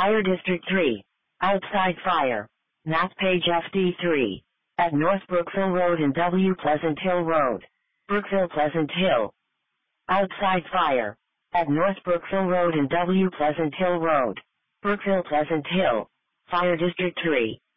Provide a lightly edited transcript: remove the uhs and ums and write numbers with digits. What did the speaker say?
Fire District 3. Outside fire. Map page FD3. At North Brookville Road and W. Pleasant Hill Road. Brookville Pleasant Hill. Outside fire. At North Brookville Road and W. Pleasant Hill Road. Brookville Pleasant Hill. Fire District 3.